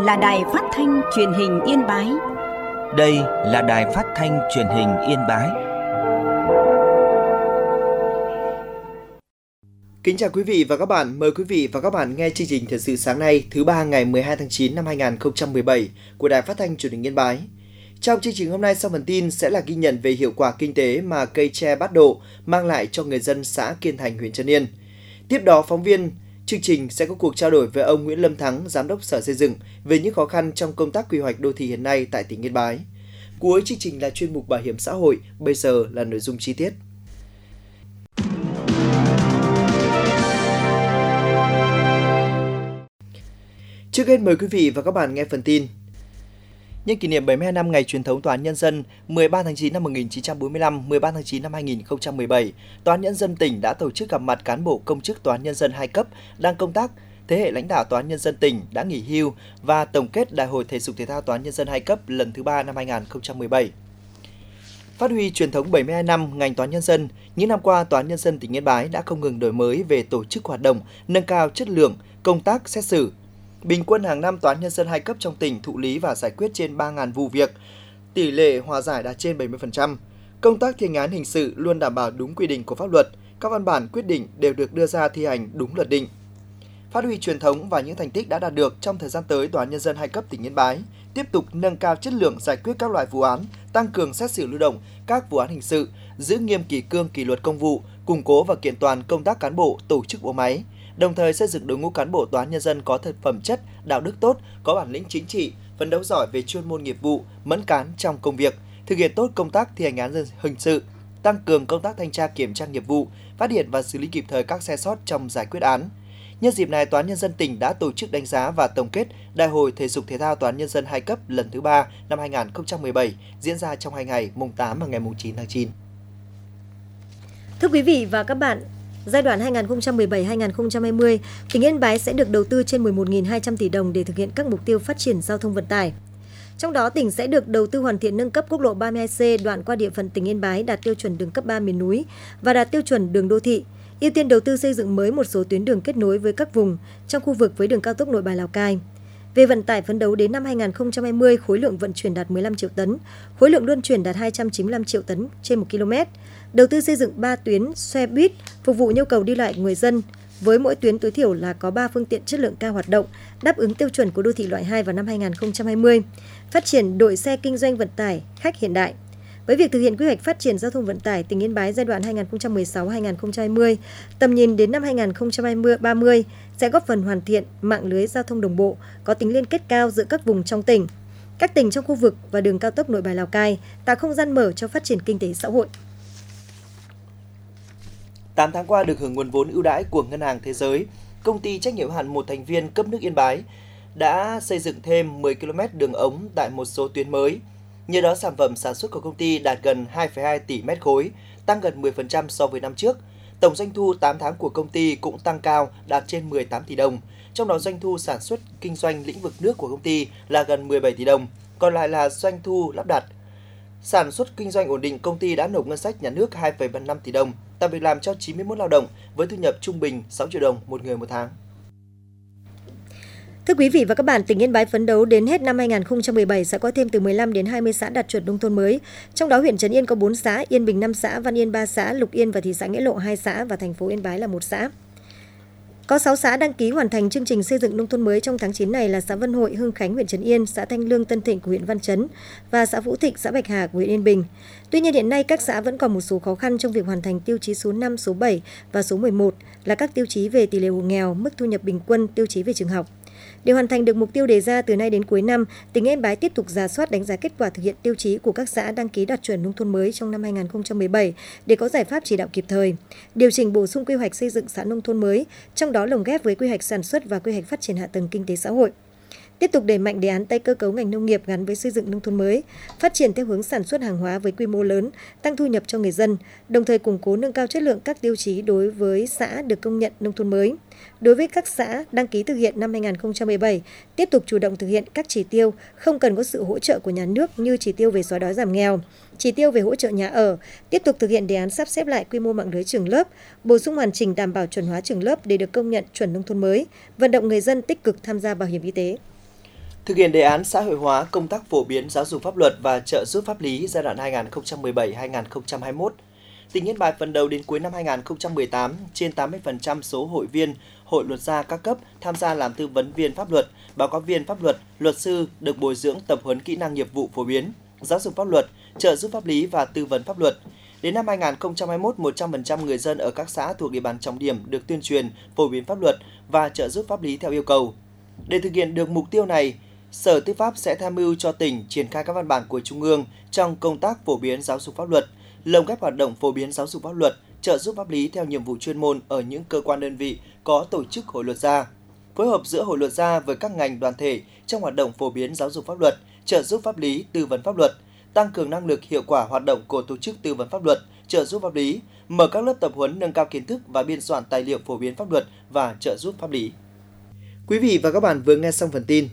là Đài Phát thanh Truyền hình Yên Bái. Đây là Đài Phát thanh Truyền hình Yên Bái. Kính chào quý vị và các bạn, mời quý vị và các bạn nghe chương trình Thời sự sáng nay thứ ba ngày 12 tháng 9 năm 2017 của Đài Phát thanh Truyền hình Yên Bái. Trong chương trình hôm nay sau phần tin sẽ là ghi nhận về hiệu quả kinh tế mà cây tre bát độ mang lại cho người dân xã Kiên Thành, huyện Trấn Yên. Tiếp đó, phóng viên chương trình sẽ có cuộc trao đổi với ông Nguyễn Lâm Thắng, Giám đốc Sở Xây dựng về những khó khăn trong công tác quy hoạch đô thị hiện nay tại tỉnh Yên Bái. Cuối chương trình là chuyên mục Bảo hiểm xã hội, bây giờ là nội dung chi tiết. Trước hết mời quý vị và các bạn nghe phần tin. Nhân kỷ niệm 72 năm ngày truyền thống Tòa án Nhân dân 13 tháng 9 năm 1945, 13 tháng 9 năm 2017, Tòa án Nhân dân tỉnh đã tổ chức gặp mặt cán bộ công chức Tòa án Nhân dân 2 cấp đang công tác, thế hệ lãnh đạo Tòa án Nhân dân tỉnh đã nghỉ hưu và tổng kết Đại hội Thể dục Thể thao Tòa án Nhân dân 2 cấp lần thứ 3 năm 2017. Phát huy truyền thống 72 năm ngành Tòa án Nhân dân, những năm qua Tòa án Nhân dân tỉnh Yên Bái đã không ngừng đổi mới về tổ chức hoạt động, nâng cao chất lượng công tác xét xử. Bình quân hàng năm Tòa án Nhân dân 2 cấp trong tỉnh thụ lý và giải quyết trên 3.000 vụ việc, tỷ lệ hòa giải đạt trên 70%. Công tác thi hành án hình sự luôn đảm bảo đúng quy định của pháp luật, các văn bản quyết định đều được đưa ra thi hành đúng luật định. Phát huy truyền thống và những thành tích đã đạt được trong thời gian tới, Tòa án Nhân dân 2 cấp tỉnh Yên Bái tiếp tục nâng cao chất lượng giải quyết các loại vụ án, tăng cường xét xử lưu động các vụ án hình sự, giữ nghiêm kỷ cương kỷ luật công vụ, củng cố và kiện toàn công tác cán bộ, tổ chức bộ máy, đồng thời xây dựng đội ngũ cán bộ Tòa án Nhân dân có phẩm chất, đạo đức tốt, có bản lĩnh chính trị, phấn đấu giỏi về chuyên môn nghiệp vụ, mẫn cán trong công việc, thực hiện tốt công tác thi hành án hình sự, tăng cường công tác thanh tra kiểm tra nghiệp vụ, phát hiện và xử lý kịp thời các sai sót trong giải quyết án. Nhân dịp này, Tòa án Nhân dân tỉnh đã tổ chức đánh giá và tổng kết Đại hội Thể dục Thể thao Tòa án Nhân dân 2 cấp lần thứ 3 năm 2017 diễn ra trong 2 ngày, mùng 8 và ngày mùng 9 tháng 9. Thưa quý vị và các bạn, giai đoạn 2017-2020, tỉnh Yên Bái sẽ được đầu tư trên 11.200 tỷ đồng để thực hiện các mục tiêu phát triển giao thông vận tải. Trong đó, tỉnh sẽ được đầu tư hoàn thiện nâng cấp quốc lộ 32C đoạn qua địa phận tỉnh Yên Bái đạt tiêu chuẩn đường cấp 3 miền núi và đạt tiêu chuẩn đường đô thị. Ưu tiên đầu tư xây dựng mới một số tuyến đường kết nối với các vùng trong khu vực với đường cao tốc Nội Bài - Lào Cai. Về vận tải, phấn đấu đến năm 2020, khối lượng vận chuyển đạt 15 triệu tấn, khối lượng luân chuyển đạt 295 triệu tấn trên 1 km. Đầu tư xây dựng 3 tuyến xe buýt phục vụ nhu cầu đi lại người dân, với mỗi tuyến tối thiểu là có 3 phương tiện chất lượng cao hoạt động, đáp ứng tiêu chuẩn của đô thị loại 2 vào năm 2020. Phát triển đội xe kinh doanh vận tải khách hiện đại. Với việc thực hiện quy hoạch phát triển giao thông vận tải tỉnh Yên Bái giai đoạn 2016-2020, tầm nhìn đến năm 2030 sẽ góp phần hoàn thiện mạng lưới giao thông đồng bộ, có tính liên kết cao giữa các vùng trong tỉnh, các tỉnh trong khu vực và đường cao tốc Nội Bài - Lào Cai, tạo không gian mở cho phát triển kinh tế xã hội. 8 tháng qua được hưởng nguồn vốn ưu đãi của Ngân hàng Thế giới, công ty trách nhiệm hữu hạn một thành viên cấp nước Yên Bái đã xây dựng thêm 10 km đường ống tại một số tuyến mới. Nhờ đó, sản phẩm sản xuất của công ty đạt gần 2,2 tỷ mét khối, tăng gần 10% so với năm trước. Tổng doanh thu 8 tháng của công ty cũng tăng cao, đạt trên 18 tỷ đồng. Trong đó, doanh thu sản xuất kinh doanh lĩnh vực nước của công ty là gần 17 tỷ đồng, còn lại là doanh thu lắp đặt. Sản xuất kinh doanh ổn định, công ty đã nộp ngân sách nhà nước 2,5 tỷ đồng, tạo việc làm cho 91 lao động với thu nhập trung bình 6 triệu đồng một người một tháng. Thưa quý vị và các bạn, tỉnh Yên Bái phấn đấu đến hết năm 2017 sẽ có thêm từ 15 đến 20 xã đạt chuẩn nông thôn mới. Trong đó, huyện Trấn Yên có 4 xã, Yên Bình 5 xã, Văn Yên 3 xã, Lục Yên và thị xã Nghĩa Lộ 2 xã và thành phố Yên Bái là 1 xã. Có 6 xã đăng ký hoàn thành chương trình xây dựng nông thôn mới trong tháng 9 này là xã Vân Hội, Hưng Khánh, huyện Trấn Yên, xã Thanh Lương, Tân Thịnh của huyện Văn Chấn và xã Vũ Thịnh, xã Bạch Hà của huyện Yên Bình. Tuy nhiên hiện nay các xã vẫn còn một số khó khăn trong việc hoàn thành tiêu chí số 5, số 7 và số 11 là các tiêu chí về tỷ lệ hộ nghèo, mức thu nhập bình quân, tiêu chí về trường học. Để hoàn thành được mục tiêu đề ra từ nay đến cuối năm, tỉnh Yên Bái tiếp tục rà soát đánh giá kết quả thực hiện tiêu chí của các xã đăng ký đạt chuẩn nông thôn mới trong năm 2017 để có giải pháp chỉ đạo kịp thời, điều chỉnh bổ sung quy hoạch xây dựng xã nông thôn mới, trong đó lồng ghép với quy hoạch sản xuất và quy hoạch phát triển hạ tầng kinh tế xã hội. Tiếp tục đẩy mạnh đề án tái cơ cấu ngành nông nghiệp gắn với xây dựng nông thôn mới, phát triển theo hướng sản xuất hàng hóa với quy mô lớn, tăng thu nhập cho người dân, đồng thời củng cố nâng cao chất lượng các tiêu chí đối với xã được công nhận nông thôn mới. Đối với các xã đăng ký thực hiện năm 2017, tiếp tục chủ động thực hiện các chỉ tiêu không cần có sự hỗ trợ của nhà nước như chỉ tiêu về xóa đói giảm nghèo, chỉ tiêu về hỗ trợ nhà ở, tiếp tục thực hiện đề án sắp xếp lại quy mô mạng lưới trường lớp, bổ sung hoàn chỉnh đảm bảo chuẩn hóa trường lớp để được công nhận chuẩn nông thôn mới, vận động người dân tích cực tham gia bảo hiểm y tế. Thực hiện đề án xã hội hóa công tác phổ biến giáo dục pháp luật và trợ giúp pháp lý giai đoạn 2017-2021, tỉnh Yên Bái phấn đấu đến cuối năm 2018, trên 80% số hội viên Hội luật gia các cấp tham gia làm tư vấn viên pháp luật, báo cáo viên pháp luật, luật sư được bồi dưỡng tập huấn kỹ năng nghiệp vụ phổ biến, giáo dục pháp luật, trợ giúp pháp lý và tư vấn pháp luật. Đến năm 2021, 100% người dân ở các xã thuộc địa bàn trọng điểm được tuyên truyền, phổ biến pháp luật và trợ giúp pháp lý theo yêu cầu. Để thực hiện được mục tiêu này, Sở Tư pháp sẽ tham mưu cho tỉnh triển khai các văn bản của Trung ương trong công tác phổ biến giáo dục pháp luật, lồng ghép hoạt động phổ biến giáo dục pháp luật, trợ giúp pháp lý theo nhiệm vụ chuyên môn ở những cơ quan đơn vị có tổ chức hội luật gia, phối hợp giữa hội luật gia với các ngành đoàn thể trong hoạt động phổ biến giáo dục pháp luật, trợ giúp pháp lý, tư vấn pháp luật, tăng cường năng lực hiệu quả hoạt động của tổ chức tư vấn pháp luật, trợ giúp pháp lý, mở các lớp tập huấn nâng cao kiến thức và biên soạn tài liệu phổ biến pháp luật và trợ giúp pháp lý. Quý vị và các bạn vừa nghe xong phần tin.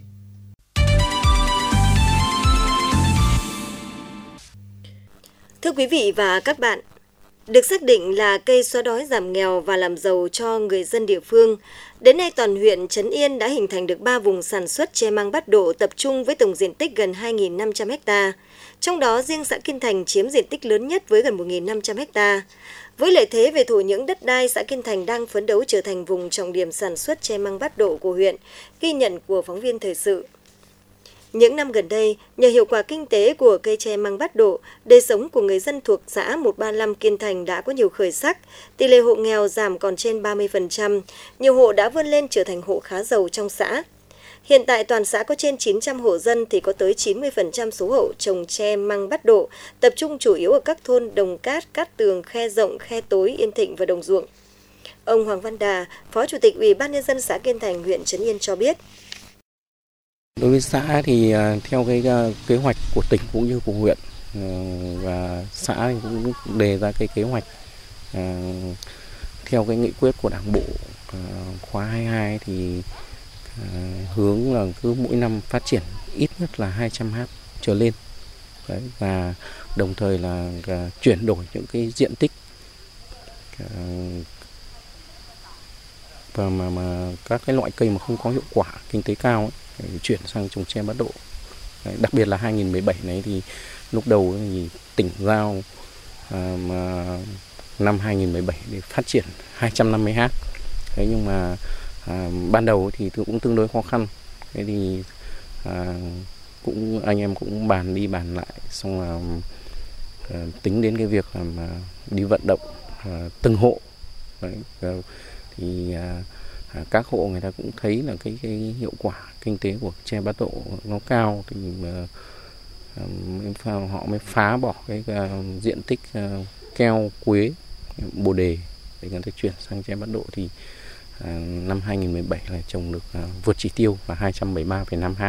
Thưa quý vị và các bạn, được xác định là cây xóa đói giảm nghèo và làm giàu cho người dân địa phương, đến nay toàn huyện Trấn Yên đã hình thành được 3 vùng sản xuất tre măng bát độ tập trung với tổng diện tích gần 2.500 ha. Trong đó riêng xã Kiên Thành chiếm diện tích lớn nhất với gần 1.500 ha. Với lợi thế về thổ nhưỡng đất đai, xã Kiên Thành đang phấn đấu trở thành vùng trọng điểm sản xuất tre măng bát độ của huyện, ghi nhận của phóng viên thời sự. Những năm gần đây, nhờ hiệu quả kinh tế của cây tre măng bát độ, đời sống của người dân thuộc xã 135 Kiên Thành đã có nhiều khởi sắc, tỷ lệ hộ nghèo giảm còn trên 30%, nhiều hộ đã vươn lên trở thành hộ khá giàu trong xã. Hiện tại toàn xã có trên 900 hộ dân thì có tới 90% số hộ trồng tre măng bát độ, tập trung chủ yếu ở các thôn Đồng Cát, Cát Tường, Khe Rộng, Khe Tối, Yên Thịnh và Đồng Ruộng. Ông Hoàng Văn Đà, Phó Chủ tịch Ủy ban Nhân dân xã Kiên Thành, huyện Trấn Yên cho biết. Đối với xã thì theo cái kế hoạch của tỉnh cũng như của huyện, và xã thì cũng đề ra cái kế hoạch theo cái nghị quyết của Đảng bộ khóa 22 thì hướng là cứ mỗi năm phát triển ít nhất là 200 ha trở lên. Đấy, và đồng thời là chuyển đổi những cái diện tích và mà các cái loại cây mà không có hiệu quả kinh tế cao ấy, để chuyển sang trồng tre bát độ. Đấy, đặc biệt là 2017 này thì lúc đầu thì tỉnh giao năm 2017 để phát triển 250 ha. Thế nhưng mà ban đầu thì cũng tương đối khó khăn. Thế thì cũng anh em cũng bàn đi bàn lại, xong là tính đến cái việc là đi vận động từng hộ. Đấy, thì các hộ người ta cũng thấy là cái hiệu quả kinh tế của tre bát độ nó cao, thì họ mới phá bỏ cái diện tích keo, quế, bồ đề để người ta chuyển sang tre bát độ. Thì năm 2017 là trồng được vượt chỉ tiêu là 273,5 ha.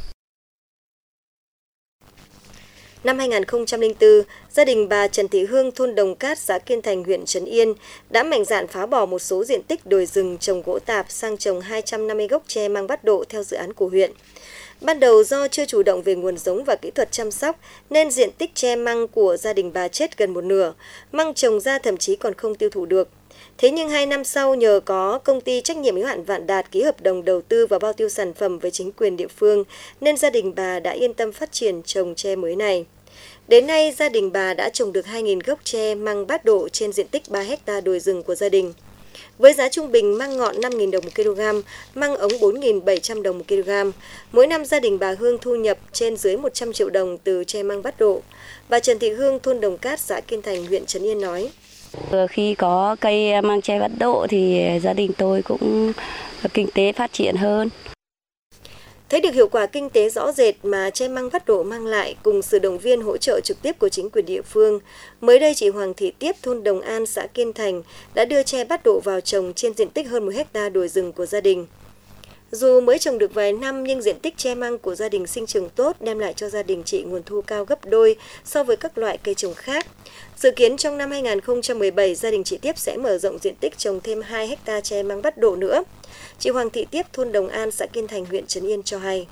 Năm 2004, gia đình bà Trần Thị Hương, thôn Đồng Cát, xã Kiên Thành, huyện Trấn Yên đã mạnh dạn phá bỏ một số diện tích đồi rừng trồng gỗ tạp sang trồng 250 gốc tre măng bát độ theo dự án của huyện. Ban đầu do chưa chủ động về nguồn giống và kỹ thuật chăm sóc nên diện tích tre măng của gia đình bà chết gần một nửa, măng trồng ra thậm chí còn không tiêu thụ được. Thế nhưng 2 năm sau, nhờ có công ty trách nhiệm hữu hạn Vạn Đạt ký hợp đồng đầu tư và bao tiêu sản phẩm với chính quyền địa phương, nên gia đình bà đã yên tâm phát triển trồng tre mới này. Đến nay, gia đình bà đã trồng được 2.000 gốc tre măng bát độ trên diện tích 3 ha đồi rừng của gia đình. Với giá trung bình măng ngọn 5.000 đồng một kg, măng ống 4.700 đồng một kg, mỗi năm gia đình bà Hương thu nhập trên dưới 100 triệu đồng từ tre măng bát độ. Bà Trần Thị Hương, thôn Đồng Cát, xã Kiên Thành, huyện Trấn Yên nói. Khi có cây măng tre bát độ thì gia đình tôi cũng kinh tế phát triển hơn. Thấy được hiệu quả kinh tế rõ rệt mà tre măng bát độ mang lại cùng sự động viên hỗ trợ trực tiếp của chính quyền địa phương, mới đây chị Hoàng Thị Tiếp, thôn Đồng An, xã Kiên Thành đã đưa tre bát độ vào trồng trên diện tích hơn 1 ha đồi rừng của gia đình. Dù mới trồng được vài năm nhưng diện tích tre măng của gia đình sinh trưởng tốt, đem lại cho gia đình chị nguồn thu cao gấp đôi so với các loại cây trồng khác. Dự kiến trong năm 2017, gia đình chị Tiếp sẽ mở rộng diện tích trồng thêm 2 ha tre măng bát độ nữa. Chị Hoàng Thị Tiếp, thôn Đồng An, xã Kiên Thành, huyện Trấn Yên cho hay.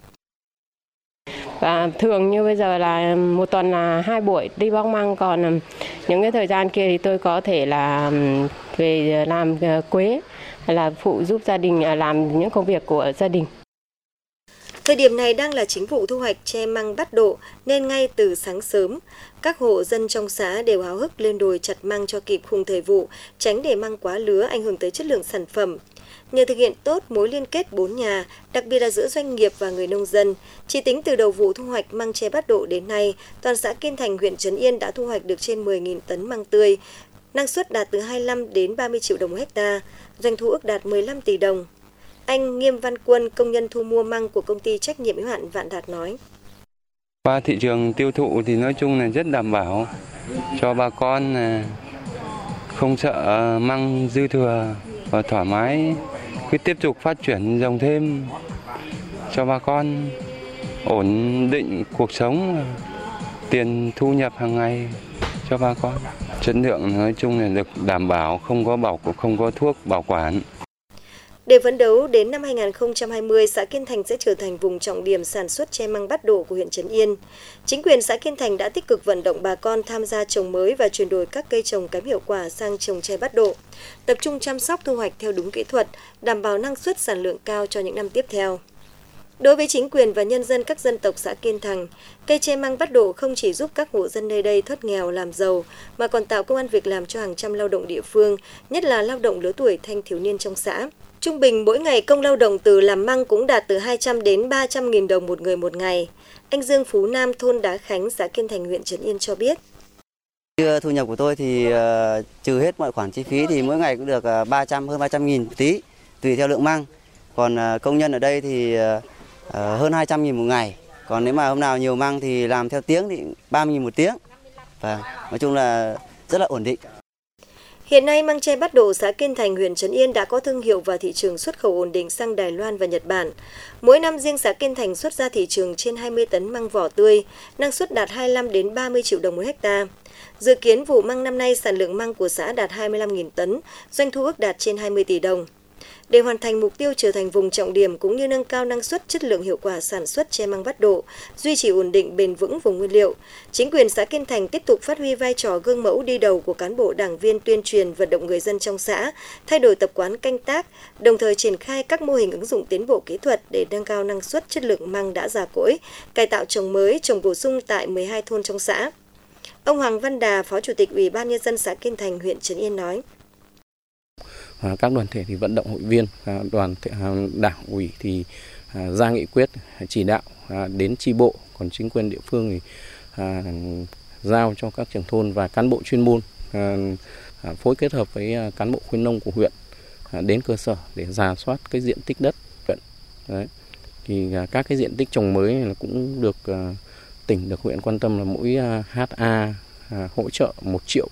Và thường như bây giờ là một tuần là 2 buổi đi bóc măng, còn những cái thời gian kia thì tôi có thể là về làm quế hay là phụ giúp gia đình làm những công việc của gia đình. Thời điểm này đang là chính vụ thu hoạch tre măng bắt độ nên ngay từ sáng sớm, các hộ dân trong xã đều háo hức lên đồi chặt măng cho kịp khung thời vụ, tránh để măng quá lứa ảnh hưởng tới chất lượng sản phẩm. Nhờ thực hiện tốt mối liên kết 4 nhà, đặc biệt là giữa doanh nghiệp và người nông dân, chỉ tính từ đầu vụ thu hoạch măng tre bắt độ đến nay, toàn xã Kiên Thành, huyện Trấn Yên đã thu hoạch được trên 10.000 tấn măng tươi, năng suất đạt từ 25 đến 30 triệu đồng một hectare, doanh thu ước đạt 15 tỷ đồng. Anh Nghiêm Văn Quân, công nhân thu mua măng của công ty trách nhiệm hữu hạn Vạn Đạt nói: Qua thị trường tiêu thụ thì nói chung là rất đảm bảo cho bà con, không sợ măng dư thừa và thoải mái cứ tiếp tục phát triển trồng thêm cho bà con ổn định cuộc sống, tiền thu nhập hàng ngày cho bà con. Chất lượng nói chung là được đảm bảo, không có thuốc bảo quản. Để phấn đấu đến năm 2020, xã Kiên Thành sẽ trở thành vùng trọng điểm sản xuất tre măng bắt độ của huyện Trấn Yên. Chính quyền xã Kiên Thành đã tích cực vận động bà con tham gia trồng mới và chuyển đổi các cây trồng kém hiệu quả sang trồng tre bắt độ, tập trung chăm sóc thu hoạch theo đúng kỹ thuật, đảm bảo năng suất sản lượng cao cho những năm tiếp theo. Đối với chính quyền và nhân dân các dân tộc xã Kiên Thành, cây tre măng bắt độ không chỉ giúp các hộ dân nơi đây thoát nghèo làm giàu, mà còn tạo công ăn việc làm cho hàng trăm lao động địa phương, nhất là lao động lứa tuổi thanh thiếu niên trong xã. Trung bình mỗi ngày công lao động từ làm măng cũng đạt từ 200 đến 300 nghìn đồng một người một ngày. Anh Dương Phú Nam, thôn Đá Khánh, xã Kiên Thành, huyện Trấn Yên cho biết. Thu nhập của tôi thì trừ hết mọi khoản chi phí thì mỗi ngày cũng được hơn 300 nghìn một tí, tùy theo lượng măng. Còn công nhân ở đây thì hơn 200 nghìn một ngày. Còn nếu mà hôm nào nhiều măng thì làm theo tiếng thì 30 nghìn một tiếng. Và nói chung là rất là ổn định. Hiện nay, măng tre bắt độ xã Kiên Thành, huyện Trấn Yên đã có thương hiệu và thị trường xuất khẩu ổn định sang Đài Loan và Nhật Bản. Mỗi năm riêng xã Kiên Thành xuất ra thị trường trên 20 tấn măng vỏ tươi, năng suất đạt 25 đến 30 triệu đồng một hectare. Dự kiến vụ măng năm nay sản lượng măng của xã đạt 25.000 tấn, doanh thu ước đạt trên 20 tỷ đồng. Để hoàn thành mục tiêu trở thành vùng trọng điểm cũng như nâng cao năng suất, chất lượng, hiệu quả sản xuất tre măng bắt độ, duy trì ổn định bền vững vùng nguyên liệu, chính quyền xã Kiên Thành tiếp tục phát huy vai trò gương mẫu đi đầu của cán bộ đảng viên, tuyên truyền vận động người dân trong xã, thay đổi tập quán canh tác, đồng thời triển khai các mô hình ứng dụng tiến bộ kỹ thuật để nâng cao năng suất, chất lượng măng đã già cỗi, cải tạo trồng mới, trồng bổ sung tại 12 thôn trong xã. Ông Hoàng Văn Đà, Phó Chủ tịch Ủy ban Nhân dân xã Kiên Thành, huyện Trấn Yên nói: Các đoàn thể thì vận động hội viên, đoàn thể đảng ủy thì ra nghị quyết chỉ đạo đến chi bộ, còn chính quyền địa phương thì giao cho các trưởng thôn và cán bộ chuyên môn phối kết hợp với cán bộ khuyến nông của huyện đến cơ sở để rà soát cái diện tích đất huyện. Đấy. Thì các cái diện tích trồng mới là cũng được tỉnh, được huyện quan tâm là mỗi ha hỗ trợ 1 triệu.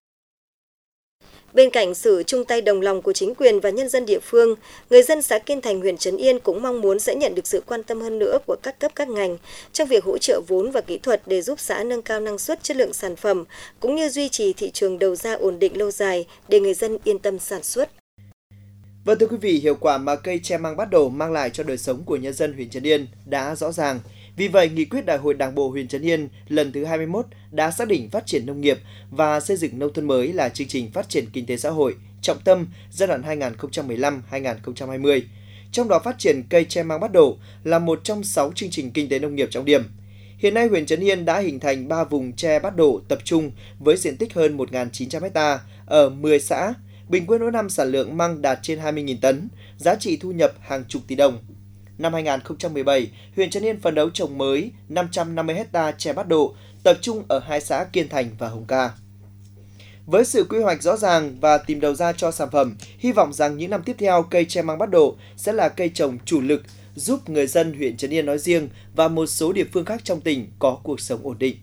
Bên cạnh sự chung tay đồng lòng của chính quyền và nhân dân địa phương, người dân xã Kiên Thành, huyện Trấn Yên cũng mong muốn sẽ nhận được sự quan tâm hơn nữa của các cấp các ngành trong việc hỗ trợ vốn và kỹ thuật để giúp xã nâng cao năng suất, chất lượng sản phẩm, cũng như duy trì thị trường đầu ra ổn định lâu dài để người dân yên tâm sản xuất. Vâng, thưa quý vị, hiệu quả mà cây tre măng bắt độ mang lại cho đời sống của nhân dân huyện Trấn Yên đã rõ ràng. Vì vậy, nghị quyết Đại hội Đảng bộ huyện Trấn Yên lần thứ 21 đã xác định phát triển nông nghiệp và xây dựng nông thôn mới là chương trình phát triển kinh tế xã hội trọng tâm giai đoạn 2015-2020. Trong đó, phát triển cây tre măng bắt độ là một trong 6 chương trình kinh tế nông nghiệp trọng điểm. Hiện nay, huyện Trấn Yên đã hình thành 3 vùng tre bắt độ tập trung với diện tích hơn 1.900 ha ở 10 xã. Bình quân mỗi năm sản lượng măng đạt trên 20.000 tấn, giá trị thu nhập hàng chục tỷ đồng. Năm 2017, huyện Trấn Yên phấn đấu trồng mới 550 ha tre bắt độ, tập trung ở 2 xã Kiên Thành và Hồng Ca. Với sự quy hoạch rõ ràng và tìm đầu ra cho sản phẩm, hy vọng rằng những năm tiếp theo, cây tre măng bắt độ sẽ là cây trồng chủ lực giúp người dân huyện Trấn Yên nói riêng và một số địa phương khác trong tỉnh có cuộc sống ổn định.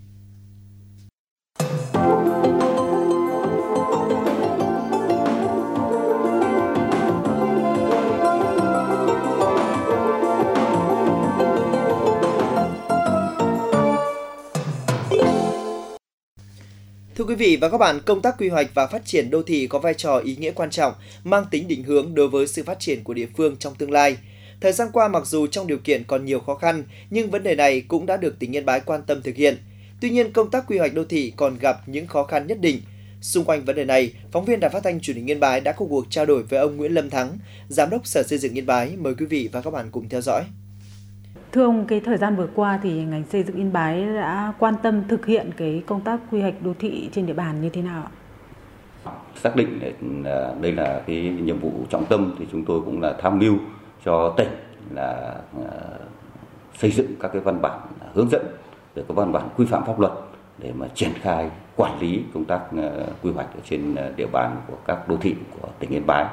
Thưa quý vị và các bạn, công tác quy hoạch và phát triển đô thị có vai trò ý nghĩa quan trọng, mang tính định hướng đối với sự phát triển của địa phương trong tương lai. Thời gian qua, mặc dù trong điều kiện còn nhiều khó khăn, nhưng vấn đề này cũng đã được tỉnh Yên Bái quan tâm thực hiện. Tuy nhiên, công tác quy hoạch đô thị còn gặp những khó khăn nhất định. Xung quanh vấn đề này, phóng viên Đài Phát thanh Truyền hình Yên Bái đã có cuộc trao đổi với ông Nguyễn Lâm Thắng, Giám đốc Sở Xây dựng Yên Bái. Mời quý vị và các bạn cùng theo dõi. Thưa ông, cái thời gian vừa qua thì ngành xây dựng Yên Bái đã quan tâm thực hiện cái công tác quy hoạch đô thị trên địa bàn như thế nào ạ? Xác định đây là cái nhiệm vụ trọng tâm thì chúng tôi cũng là tham mưu cho tỉnh là xây dựng các cái văn bản hướng dẫn, để có văn bản quy phạm pháp luật để mà triển khai quản lý công tác quy hoạch ở trên địa bàn của các đô thị của tỉnh Yên Bái.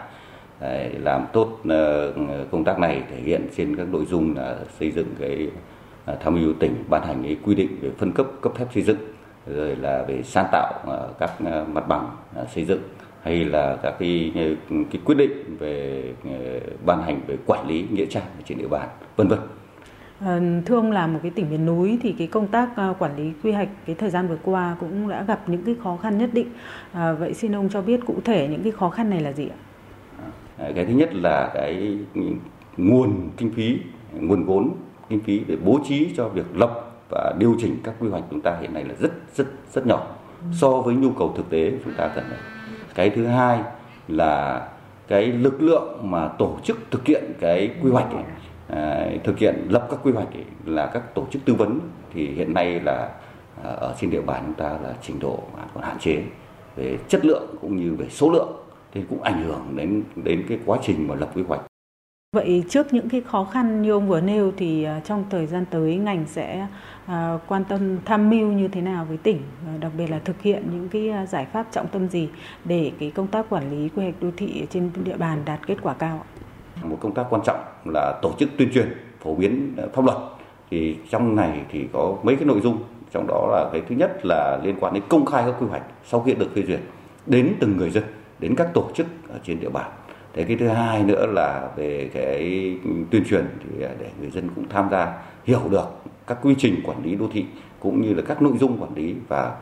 Làm tốt công tác này thể hiện trên các nội dung là xây dựng cái tham mưu tỉnh ban hành cái quy định về phân cấp phép xây dựng, rồi là về san tạo các mặt bằng xây dựng, hay là các cái quyết định về ban hành về quản lý nghĩa trang trên địa bàn, vân vân. Thưa ông, là một cái tỉnh miền núi thì cái công tác quản lý quy hoạch cái thời gian vừa qua cũng đã gặp những cái khó khăn nhất định. Vậy xin ông cho biết cụ thể những cái khó khăn này là gì ạ? Cái thứ nhất là cái nguồn kinh phí, nguồn vốn kinh phí để bố trí cho việc lập và điều chỉnh các quy hoạch chúng ta hiện nay là rất nhỏ so với nhu cầu thực tế chúng ta cần. Cái thứ hai là cái lực lượng mà tổ chức thực hiện cái quy hoạch thực hiện lập các quy hoạch là các tổ chức tư vấn, thì hiện nay là ở trên địa bàn chúng ta là trình độ còn hạn chế về chất lượng cũng như về số lượng, thì cũng ảnh hưởng đến cái quá trình mà lập quy hoạch. Vậy trước những cái khó khăn như ông vừa nêu thì trong thời gian tới ngành sẽ quan tâm tham mưu như thế nào với tỉnh, đặc biệt là thực hiện những cái giải pháp trọng tâm gì để cái công tác quản lý quy hoạch đô thị trên địa bàn đạt kết quả cao? Một công tác quan trọng là tổ chức tuyên truyền, phổ biến pháp luật. Thì trong này thì có mấy cái nội dung, trong đó là cái thứ nhất là liên quan đến công khai các quy hoạch sau khi được phê duyệt đến từng người dân, đến các tổ chức ở trên địa bàn. Thế cái thứ hai nữa là về cái tuyên truyền thì để người dân cũng tham gia hiểu được các quy trình quản lý đô thị cũng như là các nội dung quản lý và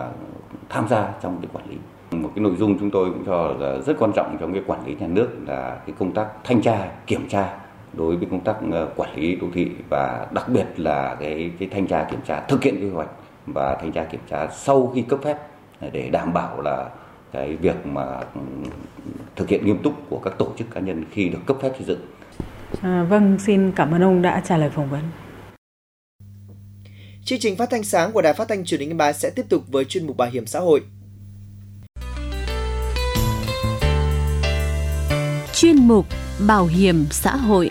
tham gia trong cái quản lý. Một cái nội dung chúng tôi cũng cho là rất quan trọng trong cái quản lý nhà nước là cái công tác thanh tra, kiểm tra đối với công tác quản lý đô thị, và đặc biệt là cái thanh tra kiểm tra thực hiện quy hoạch và thanh tra kiểm tra sau khi cấp phép, để đảm bảo là cái việc mà thực hiện nghiêm túc của các tổ chức cá nhân khi được cấp phép xây dựng. Vâng, xin cảm ơn ông đã trả lời phỏng vấn. Chương trình phát thanh sáng của Đài Phát thanh Truyền hình Yên Bái sẽ tiếp tục với chuyên mục bảo hiểm xã hội. Chuyên mục bảo hiểm xã hội.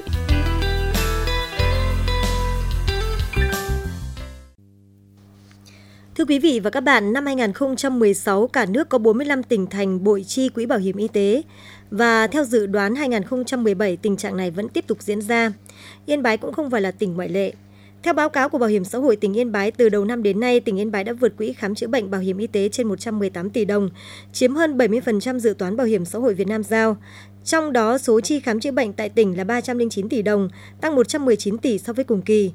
Thưa quý vị và các bạn, năm 2016, cả nước có 45 tỉnh thành bội chi quỹ bảo hiểm y tế. Và theo dự đoán 2017, tình trạng này vẫn tiếp tục diễn ra. Yên Bái cũng không phải là tỉnh ngoại lệ. Theo báo cáo của Bảo hiểm xã hội tỉnh Yên Bái, từ đầu năm đến nay, tỉnh Yên Bái đã vượt quỹ khám chữa bệnh bảo hiểm y tế trên 118 tỷ đồng, chiếm hơn 70% dự toán Bảo hiểm xã hội Việt Nam giao. Trong đó, số chi khám chữa bệnh tại tỉnh là 309 tỷ đồng, tăng 119 tỷ so với cùng kỳ.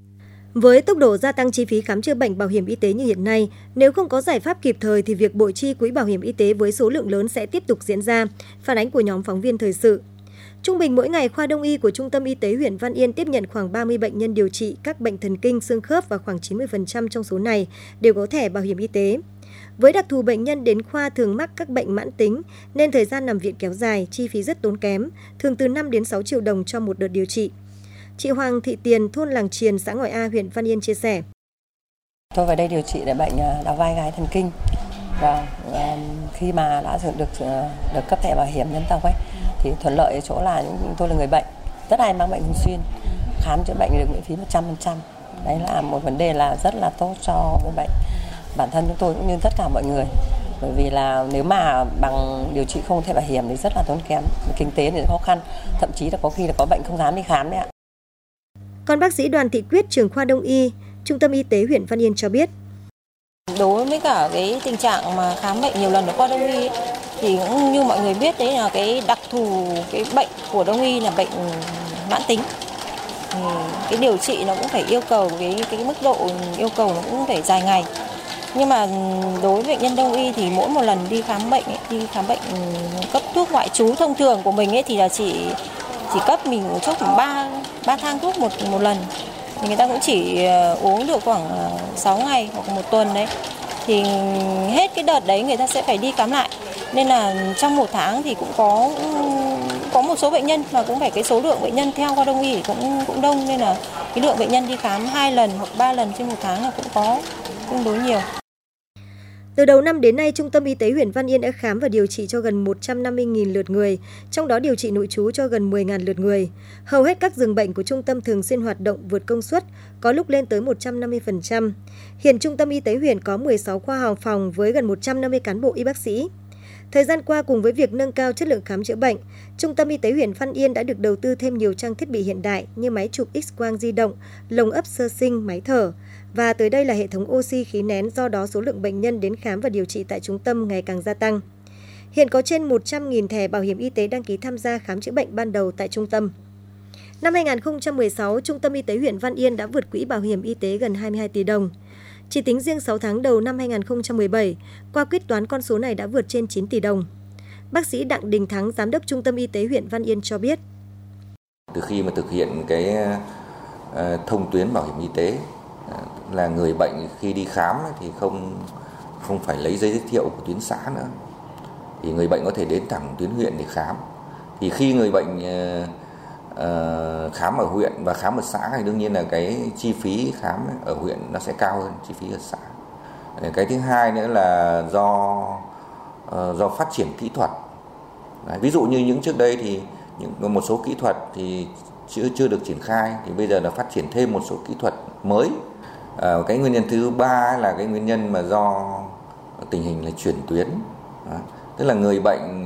Với tốc độ gia tăng chi phí khám chữa bệnh bảo hiểm y tế như hiện nay, nếu không có giải pháp kịp thời thì việc bội chi quỹ bảo hiểm y tế với số lượng lớn sẽ tiếp tục diễn ra, phản ánh của nhóm phóng viên thời sự. Trung bình mỗi ngày, khoa Đông y của Trung tâm Y tế huyện Văn Yên tiếp nhận khoảng 30 bệnh nhân điều trị các bệnh thần kinh, xương khớp và khoảng 90% trong số này đều có thẻ bảo hiểm y tế. Với đặc thù bệnh nhân đến khoa thường mắc các bệnh mãn tính nên thời gian nằm viện kéo dài, chi phí rất tốn kém, thường từ 5 đến 6 triệu đồng cho một đợt điều trị. Chị Hoàng Thị Tiền, thôn Làng Triền, xã Ngòi A, huyện Văn Yên chia sẻ. Tôi vào đây điều trị để bệnh đau vai gáy thần kinh. Và khi mà đã được cấp thẻ bảo hiểm nhân tộc ấy, thì thuận lợi ở chỗ là tôi là người bệnh, rất hay mang bệnh thường xuyên, khám chữa bệnh được miễn phí 100%. Đấy là một vấn đề là rất là tốt cho người bệnh. Bản thân chúng tôi cũng như tất cả mọi người. Bởi vì là nếu mà bằng điều trị không thẻ bảo hiểm thì rất là tốn kém, kinh tế thì khó khăn, thậm chí là có khi là có bệnh không dám đi khám đấy ạ. Còn bác sĩ Đoàn Thị Quyết, trưởng khoa Đông y, Trung tâm Y tế huyện Văn Yên cho biết. Đối với cả cái tình trạng mà khám bệnh nhiều lần ở khoa Đông y ấy, thì cũng như mọi người biết đấy là cái đặc thù cái bệnh của Đông y là bệnh mãn tính. Thì cái điều trị nó cũng phải yêu cầu cái mức độ yêu cầu nó cũng phải dài ngày. Nhưng mà đối với bệnh nhân Đông y thì mỗi một lần đi khám bệnh ấy, cấp thuốc ngoại trú thông thường của mình ấy thì là chỉ cấp mình chốc 3 thang thuốc một lần. Thì người ta cũng chỉ uống được khoảng 6 ngày hoặc một tuần đấy. Thì hết cái đợt đấy người ta sẽ phải đi khám lại. Nên là trong một tháng thì cũng có một số bệnh nhân mà cũng phải cái số lượng bệnh nhân theo khoa Đông y cũng đông, nên là cái lượng bệnh nhân đi khám 2 lần hoặc 3 lần trên một tháng là cũng có tương đối nhiều. Từ đầu năm đến nay, Trung tâm Y tế huyện Văn Yên đã khám và điều trị cho gần 150.000 lượt người, trong đó điều trị nội trú cho gần 10.000 lượt người. Hầu hết các giường bệnh của trung tâm thường xuyên hoạt động vượt công suất, có lúc lên tới 150%. Hiện Trung tâm Y tế huyện có 16 khoa phòng với gần 150 cán bộ y bác sĩ. Thời gian qua, cùng với việc nâng cao chất lượng khám chữa bệnh, Trung tâm Y tế huyện Văn Yên đã được đầu tư thêm nhiều trang thiết bị hiện đại như máy chụp X-quang di động, lồng ấp sơ sinh, máy thở. Và tới đây là hệ thống oxy khí nén, do đó số lượng bệnh nhân đến khám và điều trị tại trung tâm ngày càng gia tăng. Hiện có trên 100.000 thẻ bảo hiểm y tế đăng ký tham gia khám chữa bệnh ban đầu tại trung tâm. Năm 2016, Trung tâm Y tế huyện Văn Yên đã vượt quỹ bảo hiểm y tế gần 22 tỷ đồng. Chỉ tính riêng 6 tháng đầu năm 2017, qua quyết toán con số này đã vượt trên 9 tỷ đồng. Bác sĩ Đặng Đình Thắng, Giám đốc Trung tâm Y tế huyện Văn Yên cho biết. Từ khi mà thực hiện cái thông tuyến bảo hiểm y tế, là người bệnh khi đi khám thì không phải lấy giấy giới thiệu của tuyến xã nữa, thì người bệnh có thể đến thẳng tuyến huyện để khám. Thì khi người bệnh khám ở huyện và khám ở xã thì đương nhiên là cái chi phí khám ở huyện nó sẽ cao hơn chi phí ở xã. Cái thứ hai nữa là do phát triển kỹ thuật. Đấy, ví dụ như những trước đây thì một số kỹ thuật thì chưa được triển khai, thì bây giờ là phát triển thêm một số kỹ thuật mới. Cái nguyên nhân thứ ba là cái nguyên nhân mà do tình hình là chuyển tuyến. Tức là người bệnh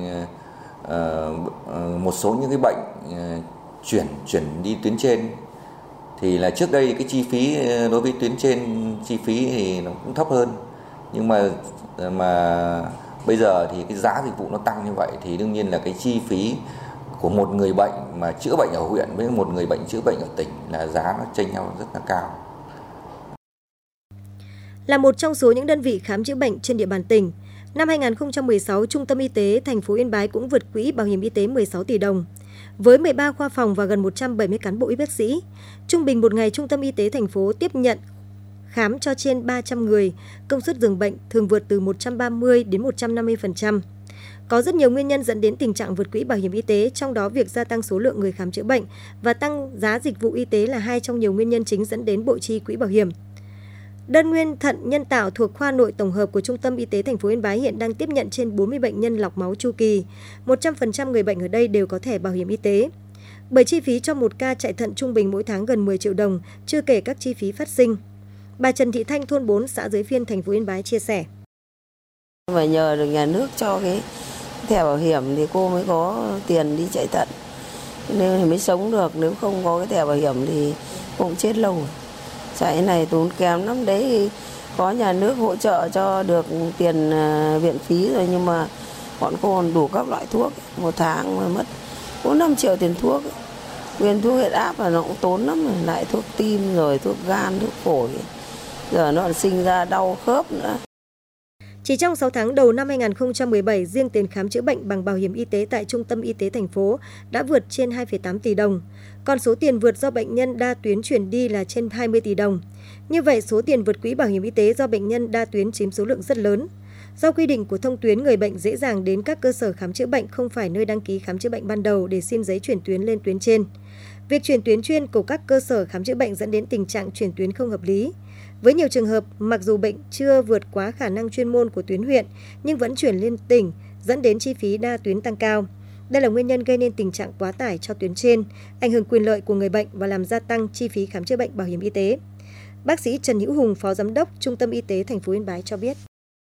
một số những cái bệnh chuyển đi tuyến trên, thì là trước đây cái chi phí đối với tuyến trên chi phí thì nó cũng thấp hơn, nhưng mà bây giờ thì cái giá dịch vụ nó tăng như vậy thì đương nhiên là cái chi phí của một người bệnh mà chữa bệnh ở huyện với một người bệnh chữa bệnh ở tỉnh là giá nó chênh nhau rất là cao. Là một trong số những đơn vị khám chữa bệnh trên địa bàn tỉnh, năm 2016, Trung tâm Y tế thành phố Yên Bái cũng vượt quỹ bảo hiểm y tế 16 tỷ đồng. Với 13 khoa phòng và gần 170 cán bộ y bác sĩ, trung bình một ngày Trung tâm Y tế thành phố tiếp nhận khám cho trên 300 người, công suất giường bệnh thường vượt từ 130 đến 150%. Có rất nhiều nguyên nhân dẫn đến tình trạng vượt quỹ bảo hiểm y tế, trong đó việc gia tăng số lượng người khám chữa bệnh và tăng giá dịch vụ y tế là hai trong nhiều nguyên nhân chính dẫn đến bội chi quỹ bảo hiểm. Đơn nguyên thận nhân tạo thuộc khoa nội tổng hợp của Trung tâm Y tế thành phố Yên Bái hiện đang tiếp nhận trên 40 bệnh nhân lọc máu chu kỳ. 100% người bệnh ở đây đều có thẻ bảo hiểm y tế. Bởi chi phí cho một ca chạy thận trung bình mỗi tháng gần 10 triệu đồng, chưa kể các chi phí phát sinh. Bà Trần Thị Thanh, thôn 4, xã Giới Phiên, thành phố Yên Bái chia sẻ. Mà nhờ được nhà nước cho cái thẻ bảo hiểm thì cô mới có tiền đi chạy thận, nên thì mới sống được. Nếu không có cái thẻ bảo hiểm thì cũng chết lâu. Chạy này tốn kém lắm đấy, thì có nhà nước hỗ trợ cho được tiền viện phí rồi, nhưng mà bọn cô còn đủ các loại thuốc, một tháng mà mất 4-5 triệu tiền thuốc. Nguyên thuốc huyết áp là nó cũng tốn lắm, lại thuốc tim rồi thuốc gan, thuốc phổi, giờ nó còn sinh ra đau khớp nữa. Chỉ trong 6 tháng đầu năm 2017, riêng tiền khám chữa bệnh bằng bảo hiểm y tế tại Trung tâm Y tế thành phố đã vượt trên 2,8 tỷ đồng. Còn số tiền vượt do bệnh nhân đa tuyến chuyển đi là trên 20 tỷ đồng. Như vậy, số tiền vượt quỹ bảo hiểm y tế do bệnh nhân đa tuyến chiếm số lượng rất lớn. Do quy định của thông tuyến, người bệnh dễ dàng đến các cơ sở khám chữa bệnh không phải nơi đăng ký khám chữa bệnh ban đầu để xin giấy chuyển tuyến lên tuyến trên. Việc chuyển tuyến chuyên của các cơ sở khám chữa bệnh dẫn đến tình trạng chuyển tuyến không hợp lý. Với nhiều trường hợp, mặc dù bệnh chưa vượt quá khả năng chuyên môn của tuyến huyện, nhưng vẫn chuyển lên tỉnh, dẫn đến chi phí đa tuyến tăng cao. Đây là nguyên nhân gây nên tình trạng quá tải cho tuyến trên, ảnh hưởng quyền lợi của người bệnh và làm gia tăng chi phí khám chữa bệnh bảo hiểm y tế. Bác sĩ Trần Hữu Hùng, Phó Giám đốc Trung tâm Y tế thành phố Yên Bái cho biết.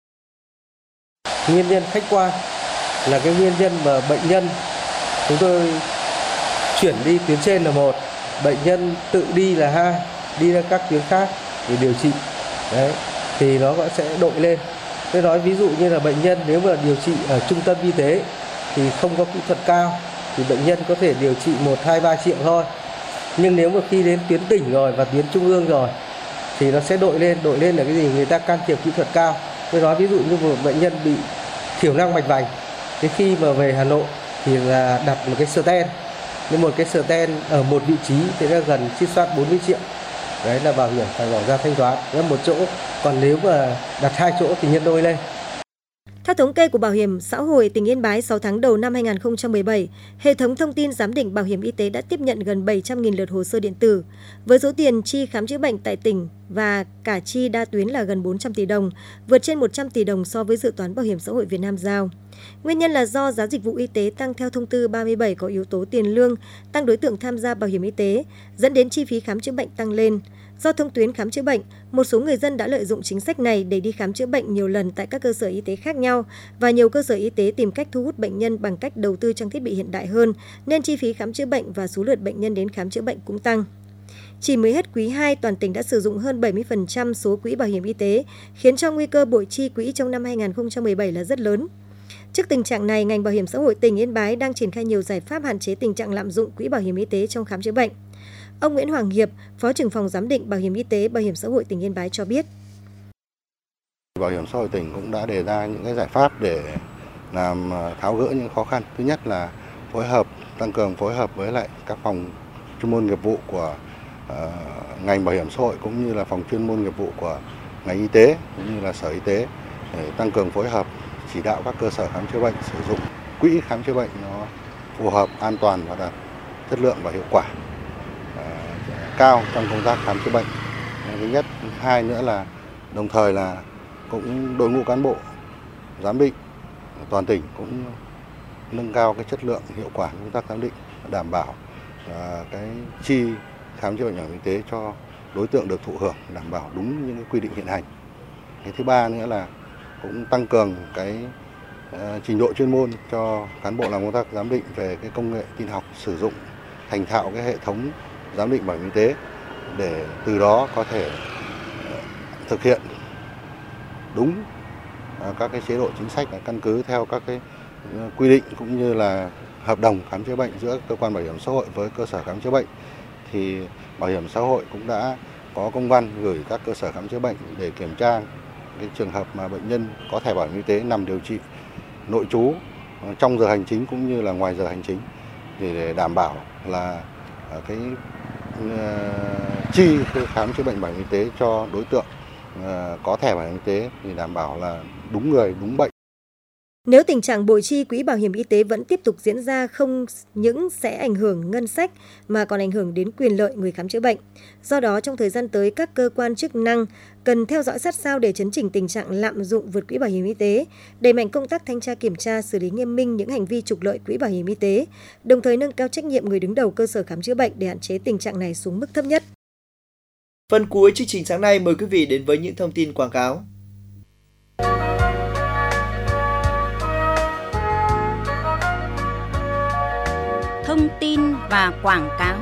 Nguyên nhân khách quan là cái nguyên nhân mà bệnh nhân chúng tôi chuyển đi tuyến trên là một, bệnh nhân tự đi là hai, đi ra các tuyến khác để điều trị. Đấy, thì nó cũng sẽ đội lên. Tôi nói ví dụ như là bệnh nhân nếu mà điều trị ở trung tâm y tế thì không có kỹ thuật cao thì bệnh nhân có thể điều trị 1-2-3 triệu thôi. Nhưng nếu mà khi đến tuyến tỉnh rồi và tuyến trung ương rồi thì nó sẽ đội lên là cái gì? Người ta can thiệp kỹ thuật cao. Tôi nói ví dụ như một bệnh nhân bị thiểu năng mạch vành, thế khi mà về Hà Nội thì là đặt một cái stent, nhưng một cái stent ở một vị trí thì nó gần chiết soát 40 triệu. Đấy là bảo hiểm phải bỏ ra thanh toán, đó là một chỗ. Còn nếu mà đặt hai chỗ thì nhân đôi lên. Theo thống kê của Bảo hiểm xã hội tỉnh Yên Bái 6 tháng đầu năm 2017, hệ thống thông tin giám định bảo hiểm y tế đã tiếp nhận gần 700.000 lượt hồ sơ điện tử, với số tiền chi khám chữa bệnh tại tỉnh và cả chi đa tuyến là gần 400 tỷ đồng, vượt trên 100 tỷ đồng so với dự toán Bảo hiểm xã hội Việt Nam giao. Nguyên nhân là do giá dịch vụ y tế tăng theo thông tư 37 có yếu tố tiền lương, tăng đối tượng tham gia bảo hiểm y tế, dẫn đến chi phí khám chữa bệnh tăng lên. Do thông tuyến khám chữa bệnh, một số người dân đã lợi dụng chính sách này để đi khám chữa bệnh nhiều lần tại các cơ sở y tế khác nhau và nhiều cơ sở y tế tìm cách thu hút bệnh nhân bằng cách đầu tư trang thiết bị hiện đại hơn, nên chi phí khám chữa bệnh và số lượt bệnh nhân đến khám chữa bệnh cũng tăng. Chỉ mới hết quý 2, toàn tỉnh đã sử dụng hơn 70% số quỹ bảo hiểm y tế, khiến cho nguy cơ bội chi quỹ trong năm 2017 là rất lớn. Trước tình trạng này, ngành Bảo hiểm xã hội tỉnh Yên Bái đang triển khai nhiều giải pháp hạn chế tình trạng lạm dụng quỹ bảo hiểm y tế trong khám chữa bệnh. Ông Nguyễn Hoàng Hiệp, Phó trưởng phòng giám định Bảo hiểm y tế Bảo hiểm xã hội tỉnh Yên Bái cho biết. Bảo hiểm xã hội tỉnh cũng đã đề ra những cái giải pháp để làm tháo gỡ những khó khăn. Thứ nhất là tăng cường phối hợp với lại các phòng chuyên môn nghiệp vụ của ngành bảo hiểm xã hội cũng như là phòng chuyên môn nghiệp vụ của ngành y tế cũng như là sở y tế để tăng cường phối hợp chỉ đạo các cơ sở khám chữa bệnh sử dụng quỹ khám chữa bệnh nó phù hợp, an toàn và đạt chất lượng và hiệu quả cao trong công tác khám chữa bệnh. Thứ nhất, thứ hai nữa là đồng thời là cũng đội ngũ cán bộ giám định toàn tỉnh cũng nâng cao cái chất lượng hiệu quả công tác giám định, đảm bảo cái chi khám chữa bệnh bảo hiểm y tế cho đối tượng được thụ hưởng đảm bảo đúng những cái quy định hiện hành. Cái thứ ba nữa là cũng tăng cường cái trình độ chuyên môn cho cán bộ làm công tác giám định về cái công nghệ tin học, sử dụng thành thạo cái hệ thống giám định bảo hiểm y tế để từ đó có thể thực hiện đúng các cái chế độ chính sách căn cứ theo các cái quy định cũng như là hợp đồng khám chữa bệnh giữa cơ quan bảo hiểm xã hội với cơ sở khám chữa bệnh. Thì bảo hiểm xã hội cũng đã có công văn gửi các cơ sở khám chữa bệnh để kiểm tra cái trường hợp mà bệnh nhân có thẻ bảo hiểm y tế nằm điều trị nội trú trong giờ hành chính cũng như là ngoài giờ hành chính để đảm bảo là cái chi khám chữa bệnh bảo hiểm y tế cho đối tượng có thẻ bảo hiểm y tế thì đảm bảo là đúng người, đúng bệnh. Nếu tình trạng bội chi quỹ bảo hiểm y tế vẫn tiếp tục diễn ra, không những sẽ ảnh hưởng ngân sách mà còn ảnh hưởng đến quyền lợi người khám chữa bệnh. Do đó, trong thời gian tới, các cơ quan chức năng cần theo dõi sát sao để chấn chỉnh tình trạng lạm dụng vượt quỹ bảo hiểm y tế, đẩy mạnh công tác thanh tra kiểm tra, xử lý nghiêm minh những hành vi trục lợi quỹ bảo hiểm y tế, đồng thời nâng cao trách nhiệm người đứng đầu cơ sở khám chữa bệnh để hạn chế tình trạng này xuống mức thấp nhất. Phần cuối chương trình sáng nay mời quý vị đến với những thông tin quảng cáo. Thông tin và quảng cáo.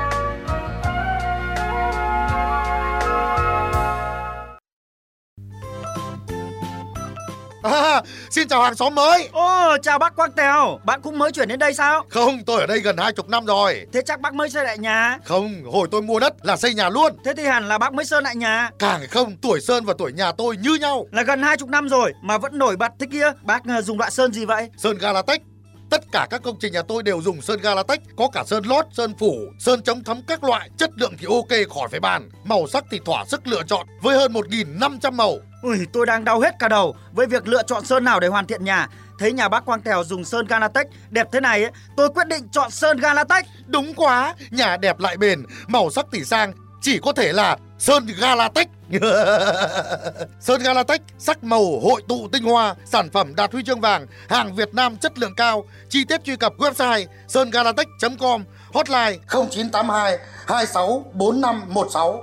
Xin chào hàng xóm mới. Chào bác Quang Tèo. Bạn cũng mới chuyển đến đây sao? Không, tôi ở đây gần 20 năm rồi. Thế chắc bác mới xây lại nhà? Không, hồi tôi mua đất là xây nhà luôn. Thế thì hẳn là bác mới sơn lại nhà. Càng không, tuổi sơn và tuổi nhà tôi như nhau. Là gần 20 năm rồi mà vẫn nổi bật thế kia. Bác dùng loại sơn gì vậy? Sơn Galatech. Tất cả các công trình nhà tôi đều dùng sơn Galatech, có cả sơn lót, sơn phủ, sơn chống thấm các loại, chất lượng thì ok khỏi phải bàn, màu sắc thì thỏa sức lựa chọn với hơn 1.500 màu. Tôi đang đau hết cả đầu với việc lựa chọn sơn nào để hoàn thiện nhà. Thấy nhà bác Quang Tèo dùng sơn Galatech đẹp thế này ấy, tôi quyết định chọn sơn Galatech. Đúng quá, nhà đẹp lại bền, màu sắc thì sang, chỉ có thể là sơn Galatech. Sơn Galatech sắc màu hội tụ tinh hoa, sản phẩm đạt huy chương vàng, hàng Việt Nam chất lượng cao. Chi tiết truy cập website söngalatech.com, hotline 0982 26 4516.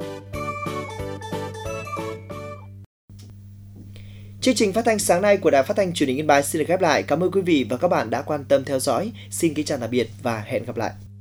Chương trình phát thanh sáng nay của Đài Phát thanh Truyền hình Yên Bái xin được khép lại. Cảm ơn quý vị và các bạn đã quan tâm theo dõi. Xin kính chào tạm biệt và hẹn gặp lại.